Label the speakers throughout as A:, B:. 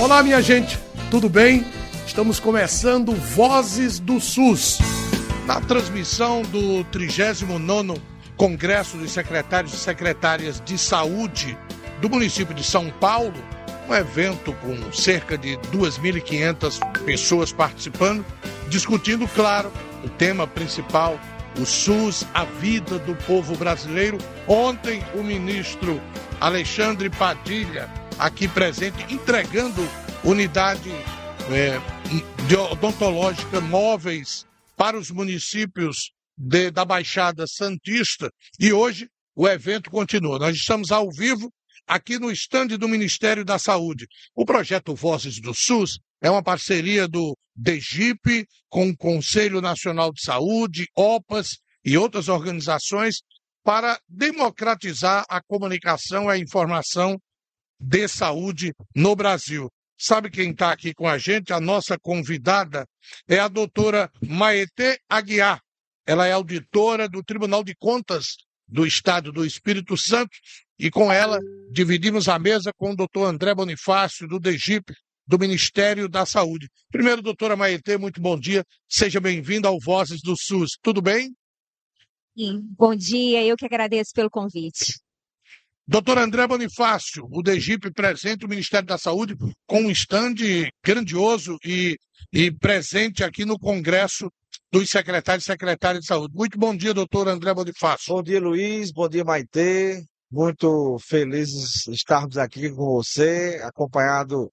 A: Olá, minha gente, tudo bem? Estamos começando Vozes do SUS, na transmissão do 39º Congresso dos Secretários e Secretárias de Saúde do município de São Paulo, um evento com cerca de 2.500 pessoas participando, discutindo, claro, o tema principal, o SUS, a vida do povo brasileiro. Ontem, o ministro Alexandre Padilha, aqui presente, entregando unidade odontológica móveis para os municípios da Baixada Santista. E hoje o evento continua. Nós estamos ao vivo aqui no estande do Ministério da Saúde. O projeto Vozes do SUS é uma parceria do DGIP com o Conselho Nacional de Saúde, OPAS e outras organizações para democratizar a comunicação e a informação de saúde no Brasil. Sabe quem está aqui com a gente? A nossa convidada é a doutora Maetê Aguiar. Ela é auditora do Tribunal de Contas do Estado do Espírito Santo e com ela dividimos a mesa com o doutor André Bonifácio, do DGIP, do Ministério da Saúde. Primeiro, doutora Maetê, muito bom dia. Seja bem-vinda ao Vozes do SUS. Tudo bem?
B: Sim, bom dia. Eu que agradeço pelo convite.
A: Doutor André Bonifácio, o DGIP presente, o Ministério da Saúde, com um estande grandioso e presente aqui no Congresso dos Secretários e Secretárias de Saúde. Muito bom dia, doutor André Bonifácio.
C: Bom dia, Luiz. Bom dia, Maitê. Muito felizes estarmos aqui com você, acompanhado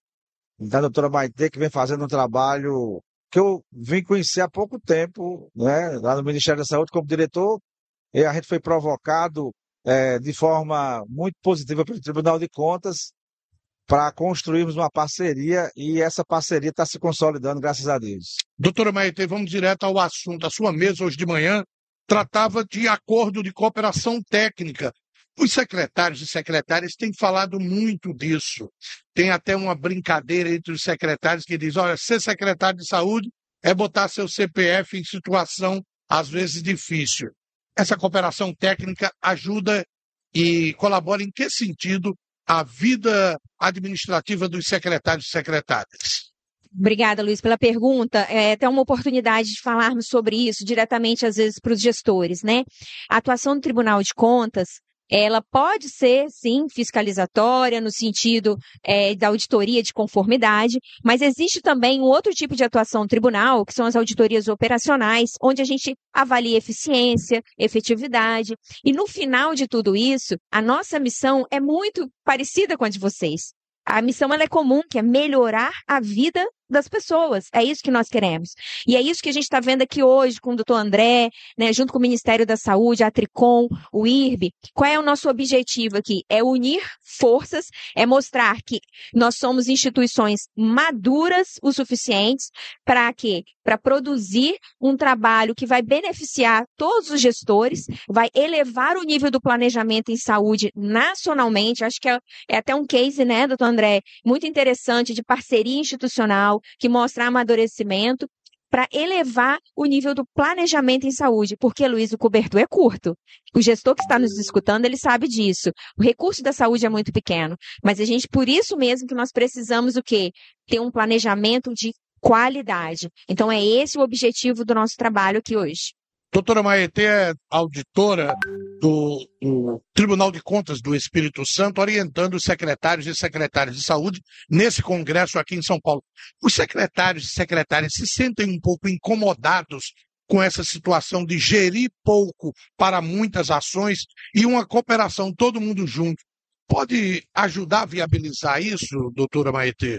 C: da doutora Maitê, que vem fazendo um trabalho que eu vim conhecer há pouco tempo, né, lá no Ministério da Saúde como diretor, e a gente foi provocado de forma muito positiva pelo Tribunal de Contas para construirmos uma parceria e essa parceria está se consolidando, graças a Deus.
A: Doutora Maetê, vamos direto ao assunto. A sua mesa hoje de manhã tratava de acordo de cooperação técnica. Os secretários e secretárias têm falado muito disso. Tem até uma brincadeira entre os secretários que diz, olha, ser secretário de saúde é botar seu CPF em situação, às vezes, difícil. Essa cooperação técnica ajuda e colabora em que sentido a vida administrativa dos secretários e secretárias?
B: Obrigada, Luiz, pela pergunta. É até uma oportunidade de falarmos sobre isso diretamente, às vezes, para os gestores, né? A atuação do Tribunal de Contas, ela pode ser, sim, fiscalizatória, no sentido da auditoria de conformidade, mas existe também um outro tipo de atuação do tribunal, que são as auditorias operacionais, onde a gente avalia eficiência, efetividade, e no final de tudo isso, a nossa missão é muito parecida com a de vocês. A missão ela é comum, que é melhorar a vida das pessoas. É isso que nós queremos. E é isso que a gente está vendo aqui hoje com o doutor André, né, junto com o Ministério da Saúde, a Tricom, o IRB. Qual é o nosso objetivo aqui? É unir forças, é mostrar que nós somos instituições maduras o suficientes para quê? Para produzir um trabalho que vai beneficiar todos os gestores, vai elevar o nível do planejamento em saúde nacionalmente. Acho que é até um case, né, doutor André, muito interessante de parceria institucional, que mostra amadurecimento para elevar o nível do planejamento em saúde, porque, Luiz, o cobertor é curto. O gestor que está nos escutando, ele sabe disso. O recurso da saúde é muito pequeno, mas a gente, por isso mesmo que nós precisamos o quê? Ter um planejamento de qualidade. Então, é esse o objetivo do nosso trabalho aqui hoje.
A: Doutora Maetê é auditora do Tribunal de Contas do Espírito Santo, orientando os secretários e secretárias de saúde nesse congresso aqui em São Paulo. Os secretários e secretárias se sentem um pouco incomodados com essa situação de gerir pouco para muitas ações e uma cooperação todo mundo junto. Pode ajudar a viabilizar isso, doutora Maetê?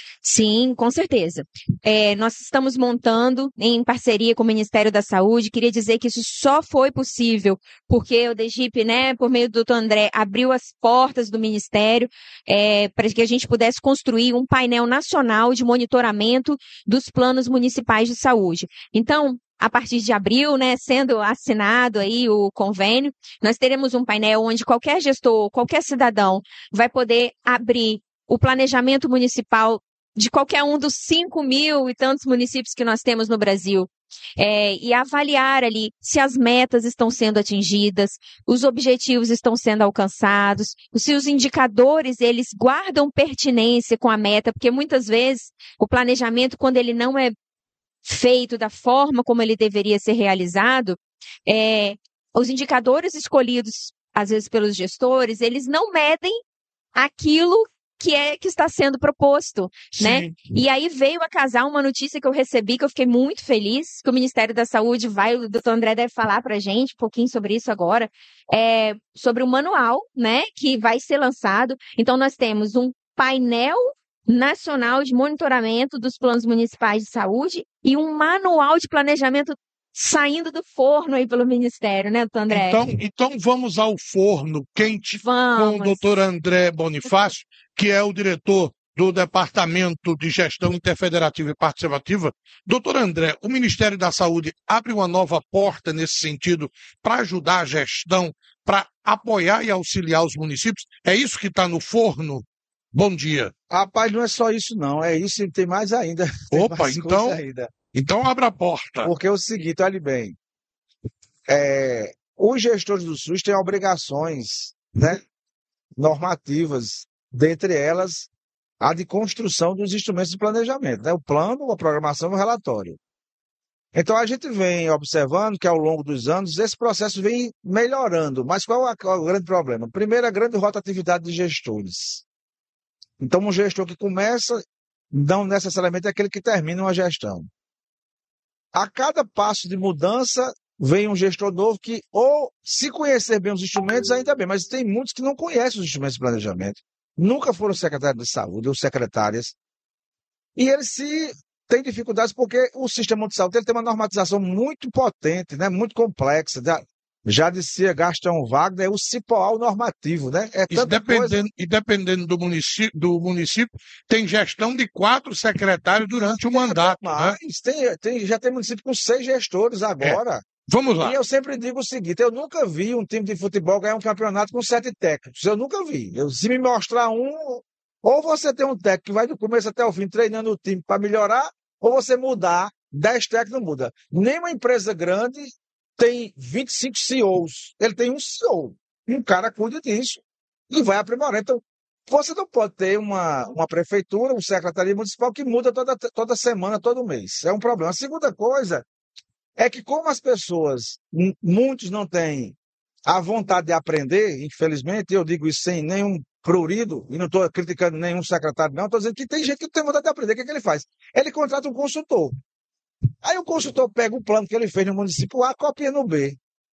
B: Sim, com certeza. Nós estamos montando em parceria com o Ministério da Saúde. Queria dizer que isso só foi possível porque o DGIP, né, por meio do doutor André, abriu as portas do Ministério para que a gente pudesse construir um painel nacional de monitoramento dos planos municipais de saúde. Então, a partir de abril, né, sendo assinado aí o convênio, nós teremos um painel onde qualquer gestor, qualquer cidadão vai poder abrir o planejamento municipal de qualquer um dos 5.000 e tantos municípios que nós temos no Brasil. E avaliar ali se as metas estão sendo atingidas, os objetivos estão sendo alcançados, se os indicadores eles guardam pertinência com a meta, porque muitas vezes o planejamento, quando ele não é feito da forma como ele deveria ser realizado, os indicadores escolhidos, às vezes pelos gestores, eles não medem aquilo que está sendo proposto, né? E aí veio a casar uma notícia que eu recebi, que eu fiquei muito feliz, que o Ministério da Saúde o doutor André deve falar para a gente um pouquinho sobre isso agora, sobre o manual, né, que vai ser lançado. Então, nós temos um painel nacional de monitoramento dos planos municipais de saúde e um manual de planejamento saindo do forno aí pelo Ministério, né, doutor André?
A: Então vamos ao forno quente com o doutor André Bonifácio, que é o diretor do Departamento de Gestão Interfederativa e Participativa. Doutor André, o Ministério da Saúde abre uma nova porta nesse sentido para ajudar a gestão, para apoiar e auxiliar os municípios? É isso que está no forno? Bom dia.
C: Rapaz, não é só isso não, é isso e tem mais ainda.
A: Opa, então abre a porta.
C: Porque é o seguinte, olhe bem, os gestores do SUS têm obrigações, né, normativas, dentre elas a de construção dos instrumentos de planejamento, né, o plano, a programação e o relatório. Então a gente vem observando que ao longo dos anos esse processo vem melhorando, mas qual é o grande problema? Primeiro, a grande rotatividade de gestores. Então um gestor que começa não necessariamente é aquele que termina uma gestão. A cada passo de mudança, vem um gestor novo que, ou se conhecer bem os instrumentos, ainda bem, mas tem muitos que não conhecem os instrumentos de planejamento. Nunca foram secretários de saúde ou secretárias. E eles têm dificuldades porque o sistema de saúde ele tem uma normatização muito potente, né, muito complexa. Já dizia Gastão Wagner, o cipoal normativo, né?
A: E dependendo do município, tem gestão de 4 secretários durante o mandato.
C: Mas né? Já tem município com 6 gestores agora.
A: Vamos lá.
C: E eu sempre digo o seguinte, eu nunca vi um time de futebol ganhar um campeonato com 7 técnicos. Eu nunca vi. Se me mostrar ou você tem um técnico que vai do começo até o fim treinando o time para melhorar, ou você mudar, 10 técnicos não muda. Nenhuma empresa grande tem 25 CEOs. Ele tem um CEO. Um cara cuida disso e vai aprimorar. Então, você não pode ter uma prefeitura, um secretaria municipal que muda toda semana, todo mês. É um problema. A segunda coisa é que como as pessoas, muitos não têm a vontade de aprender, infelizmente, eu digo isso sem nenhum prurido, e não estou criticando nenhum secretário, não, estou dizendo que tem gente que não tem vontade de aprender. O que ele faz? Ele contrata um consultor. Aí o consultor pega o plano que ele fez no município A, copia no B.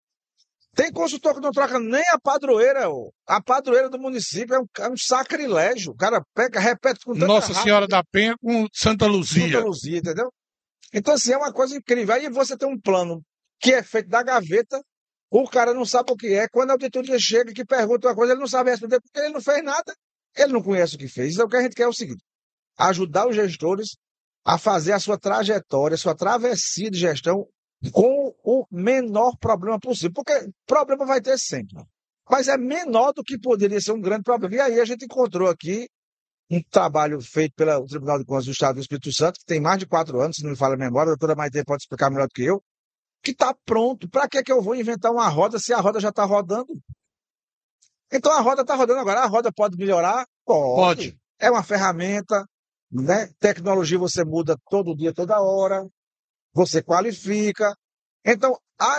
C: Tem consultor que não troca nem a padroeira. A padroeira do município é um sacrilégio. O cara pega, repete com tanta
A: Nossa Senhora da Penha com Santa Luzia.
C: Santa Luzia, entendeu? Então, assim, é uma coisa incrível. Aí você tem um plano que é feito da gaveta, o cara não sabe o que é. Quando a auditoria chega que pergunta uma coisa, ele não sabe responder porque ele não fez nada. Ele não conhece o que fez. Então, o que a gente quer é o seguinte, ajudar os gestores a fazer a sua trajetória, a sua travessia de gestão com o menor problema possível. Porque problema vai ter sempre. Mas é menor do que poderia ser um grande problema. E aí a gente encontrou aqui um trabalho feito pelo Tribunal de Contas do Estado do Espírito Santo, que tem mais de 4 anos, se não me falha a memória, a doutora Maite pode explicar melhor do que eu, que está pronto. Para que eu vou inventar uma roda se a roda já está rodando? Então a roda está rodando agora. A roda pode melhorar? Pode. É uma ferramenta, né? Tecnologia você muda todo dia, toda hora. Você qualifica. Então,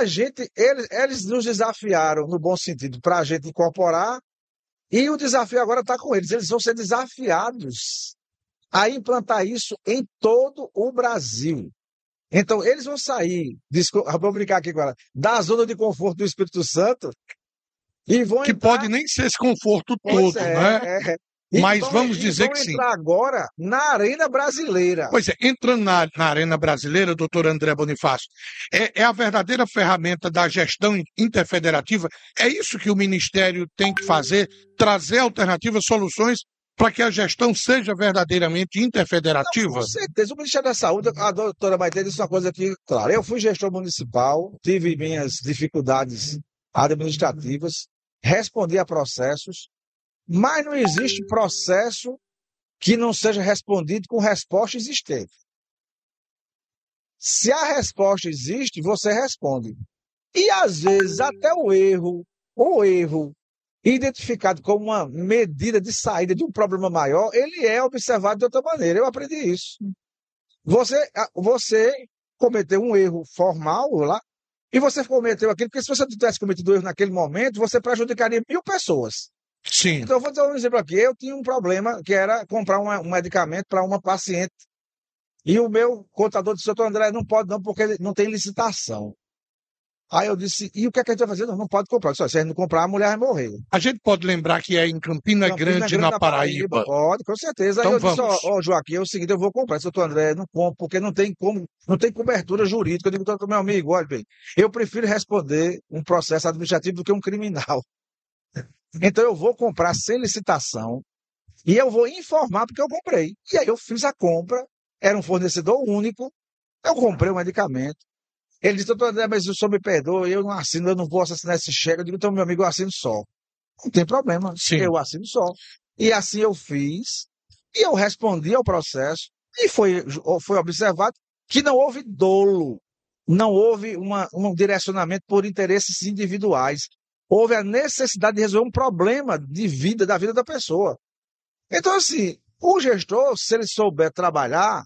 C: eles nos desafiaram, no bom sentido, para a gente incorporar, e o desafio agora está com eles. Eles vão ser desafiados a implantar isso em todo o Brasil. Então, eles vão sair, vou brincar aqui agora, da zona de conforto do Espírito Santo e vão
A: que
C: entrar...
A: pode nem ser esse conforto todo, né? Mas vamos dizer que sim.
C: Entrar agora na Arena Brasileira.
A: Pois é, entrando na Arena Brasileira, doutor André Bonifácio, é a verdadeira ferramenta da gestão interfederativa. É isso que o Ministério tem que fazer, trazer alternativas, soluções para que a gestão seja verdadeiramente interfederativa?
C: Não, com certeza. O Ministério da Saúde, a doutora Maite disse uma coisa aqui, claro, eu fui gestor municipal, tive minhas dificuldades administrativas, respondi a processos, mas não existe processo que não seja respondido com resposta existente. Se a resposta existe, você responde. E, às vezes, até o erro identificado como uma medida de um problema maior, ele é observado de outra maneira. Eu aprendi isso. Você cometeu um erro formal lá, e você cometeu aquilo, porque se você não tivesse cometido erro naquele momento, você prejudicaria 1.000 pessoas.
A: Sim.
C: Então, eu vou dar um exemplo aqui. Eu tinha um problema que era comprar um medicamento para uma paciente. E o meu contador disse: doutor André, não pode não, porque não tem licitação. Aí eu disse: e o que é que a gente vai fazer? Não pode comprar. Eu disse: se a gente não comprar, a mulher vai morrer.
A: A gente pode lembrar que é em Campina Grande, na Paraíba.
C: Pode, com certeza.
A: Então
C: Aí eu
A: vamos.
C: disse: Joaquim, é o seguinte, eu vou comprar. Eu disse: doutor André, não compro, porque não tem cobertura jurídica. Eu digo: doutor, meu amigo, olha bem, eu prefiro responder um processo administrativo do que um criminal. Então eu vou comprar sem licitação e eu vou informar porque eu comprei. E aí eu fiz a compra, era um fornecedor único, eu comprei o medicamento. Ele disse: doutor André, mas o senhor me perdoa, eu não assino, eu não vou assinar esse cheque. Eu digo: então, meu amigo, eu assino só. Não tem problema,
A: Sim.
C: Eu assino só. E assim eu fiz, e eu respondi ao processo, e foi observado que não houve dolo, não houve um direcionamento por interesses individuais. Houve a necessidade de resolver um problema da vida da pessoa. Então, assim, o gestor, se ele souber trabalhar,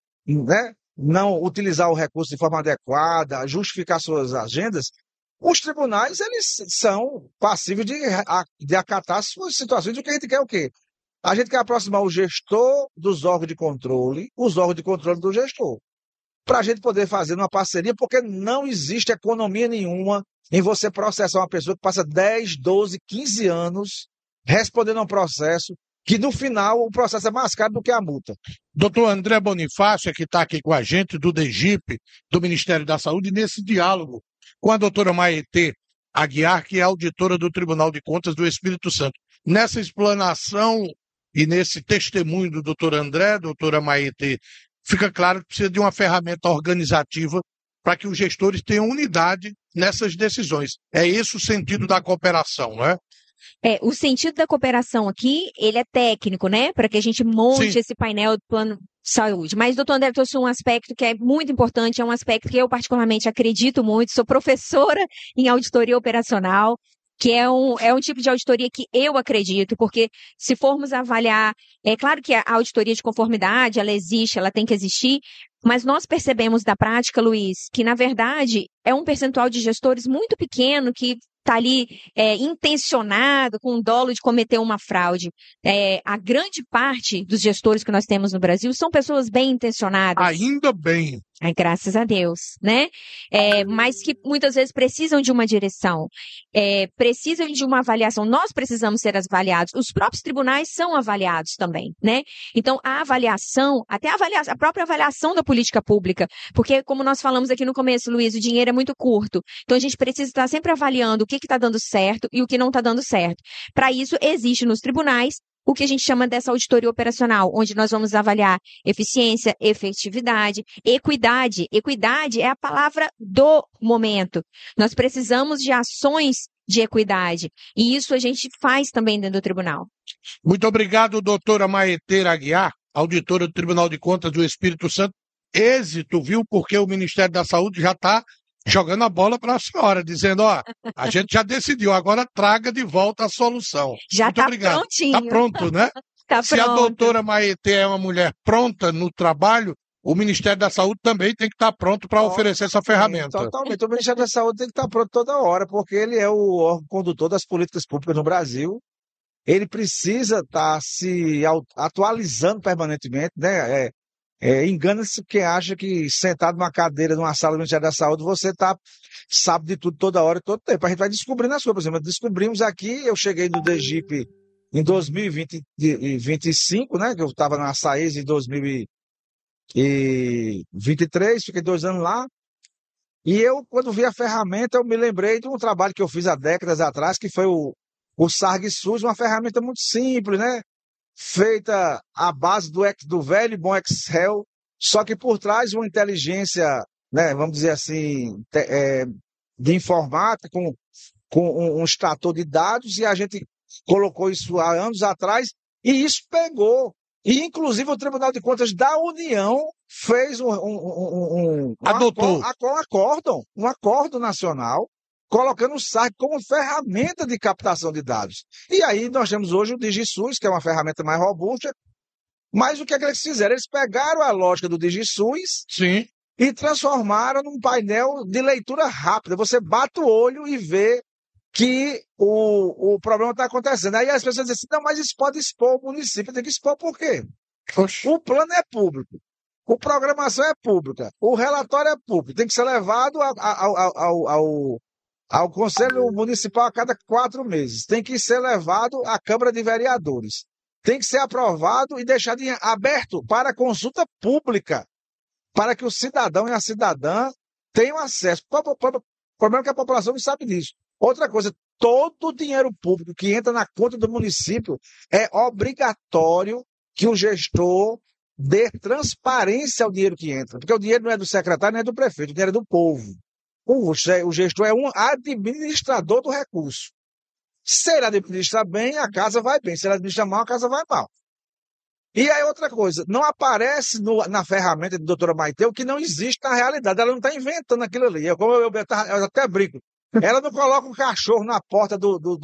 C: né, não utilizar o recurso de forma adequada, justificar suas agendas, os tribunais, eles são passíveis de acatar suas situações. O que a gente quer é o quê? A gente quer aproximar o gestor dos órgãos de controle, os órgãos de controle do gestor, para a gente poder fazer uma parceria, porque não existe economia nenhuma em você processar uma pessoa que passa 10, 12, 15 anos respondendo a um processo, que no final o processo é mais caro do que a multa.
A: Doutor André Bonifácio, que está aqui com a gente, do DEGIP, do Ministério da Saúde, nesse diálogo com a doutora Maetê Aguiar, que é auditora do Tribunal de Contas do Espírito Santo. Nessa explanação e nesse testemunho do doutor André, doutora Maetê, fica claro que precisa de uma ferramenta organizativa para que os gestores tenham unidade nessas decisões. É esse o sentido da cooperação, não é?
B: O sentido da cooperação aqui, ele é técnico, né? Para que a gente monte esse painel do plano de saúde. Mas o doutor André trouxe um aspecto que é muito importante, é um aspecto que eu particularmente acredito muito, sou professora em auditoria operacional, que é um tipo de auditoria que eu acredito, porque se formos avaliar, é claro que a auditoria de conformidade, ela existe, ela tem que existir, mas nós percebemos da prática, Luiz, que na verdade é um percentual de gestores muito pequeno que está ali intencionado, com dolo de cometer uma fraude. A grande parte dos gestores que nós temos no Brasil são pessoas bem intencionadas.
A: Ainda bem.
B: Graças a Deus, né? Mas que muitas vezes precisam de uma direção, precisam de uma avaliação. Nós precisamos ser avaliados. Os próprios tribunais são avaliados também, né? Então, a avaliação, até a própria avaliação da política pública, porque como nós falamos aqui no começo, Luiz, o dinheiro é muito curto. Então, a gente precisa estar sempre avaliando o que está dando certo e o que não está dando certo. Para isso, existe nos tribunais o que a gente chama dessa auditoria operacional, onde nós vamos avaliar eficiência, efetividade, equidade. Equidade é a palavra do momento. Nós precisamos de ações de equidade. E isso a gente faz também dentro do tribunal.
A: Muito obrigado, doutora Maetê Aguiar, auditora do Tribunal de Contas do Espírito Santo. Êxito, viu? Porque o Ministério da Saúde já está jogando a bola para a senhora, dizendo: a gente já decidiu, agora traga de volta a solução.
B: Já está prontinho.
A: Está pronto, né?
B: Tá
A: Se
B: pronto.
A: a doutora Maetê é uma mulher pronta no trabalho, o Ministério da Saúde também tem que estar pronto para oferecer essa ferramenta.
C: Totalmente. O Ministério da Saúde tem que estar pronto toda hora, porque ele é o órgão condutor das políticas públicas no Brasil. Ele precisa estar se atualizando permanentemente, né? Engana-se quem acha que sentado numa cadeira, numa sala do Ministério da Saúde, você sabe de tudo toda hora, todo tempo. A gente vai descobrindo as coisas. Por exemplo, descobrimos aqui, eu cheguei no DEGIP em 2025, né? Que eu estava na SAES em 2023, fiquei 2 anos lá. E eu, quando vi a ferramenta, eu me lembrei de um trabalho que eu fiz há décadas atrás, que foi o SARG-SUS, uma ferramenta muito simples, né? Feita à base do velho e bom Excel, só que por trás uma inteligência, né, vamos dizer assim, de informática, com um extrator de dados, e a gente colocou isso há anos atrás, e isso pegou. E, inclusive, o Tribunal de Contas da União fez
A: adotou
C: um acordo nacional, colocando o SARC como ferramenta de captação de dados. E aí nós temos hoje o DigiSUS, que é uma ferramenta mais robusta, mas o que é que eles fizeram? Eles pegaram a lógica do DigiSUS
A: sim.
C: E transformaram num painel de leitura rápida. Você bate o olho e vê que o problema está acontecendo. Aí as pessoas dizem assim, não, mas isso pode expor o município. Tem que expor por quê?
A: Oxe.
C: O plano é público, a programação é pública, o relatório é público, tem que ser levado ao Conselho Municipal a cada 4 meses, tem que ser levado à Câmara de Vereadores, tem que ser aprovado e deixado aberto para consulta pública, para que o cidadão e a cidadã tenham acesso. O problema é que a população não sabe disso. Outra coisa, todo o dinheiro público que entra na conta do município é obrigatório que o gestor dê transparência ao dinheiro que entra. Porque o dinheiro não é do secretário, nem é do prefeito, o dinheiro é do povo. O gestor é um administrador do recurso. Se ele administra bem, a casa vai bem. Se ele administra mal, a casa vai mal. E aí outra coisa, não aparece na ferramenta de doutora Maitê o que não existe na realidade. Ela não está inventando aquilo ali. Eu até brinco. Ela não coloca um cachorro na porta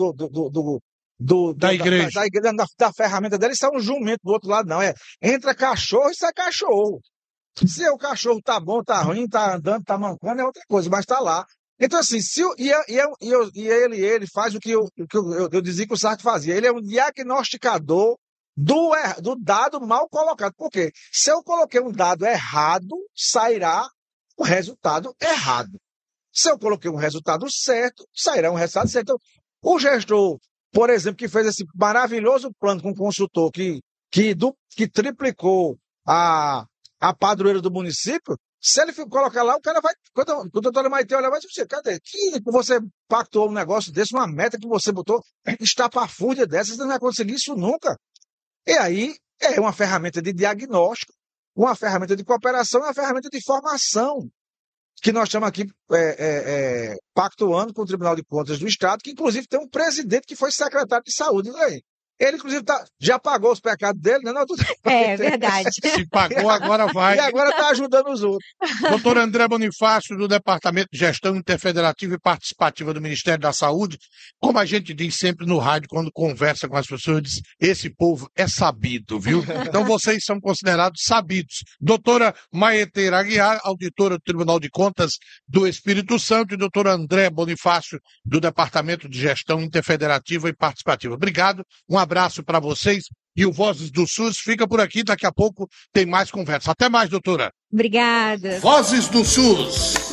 C: da igreja. Da ferramenta dela, isso é um jumento do outro lado, não. Entra cachorro e sai cachorro. Se o cachorro tá bom, tá ruim, tá andando, tá mancando, é outra coisa, mas tá lá. Então, assim, ele faz o que eu dizia que o Sartre fazia. Ele é um diagnosticador do dado mal colocado. Por quê? Se eu coloquei um dado errado, sairá o resultado errado. Se eu coloquei um resultado certo, sairá um resultado certo. Então, o gestor, por exemplo, que fez esse maravilhoso plano com o consultor que triplicou a padroeira do município, se ele colocar lá, o cara vai. Quando a doutora Maitê olhar, vai dizer, cadê? Que você pactuou um negócio desse, uma meta que você botou, estapafúrdia dessa, você não vai conseguir isso nunca. E aí é uma ferramenta de diagnóstico, uma ferramenta de cooperação e uma ferramenta de formação, que nós estamos aqui pactuando com o Tribunal de Contas do Estado, que inclusive tem um presidente que foi secretário de saúde. Ele, inclusive, já pagou os pecados dele, né? Não,
B: é verdade.
A: Se pagou, agora vai.
C: E agora está ajudando os outros.
A: Doutor André Bonifácio, do Departamento de Gestão Interfederativa e Participativa do Ministério da Saúde, como a gente diz sempre no rádio, quando conversa com as pessoas, diz, esse povo é sabido, viu? Então vocês são considerados sabidos. Doutora Maetê Aguiar, auditora do Tribunal de Contas do Espírito Santo, e doutor André Bonifácio, do Departamento de Gestão Interfederativa e Participativa. Obrigado, um abraço para vocês. E o Vozes do SUS fica por aqui, daqui a pouco tem mais conversa. Até mais, doutora.
B: Obrigada.
A: Vozes do SUS.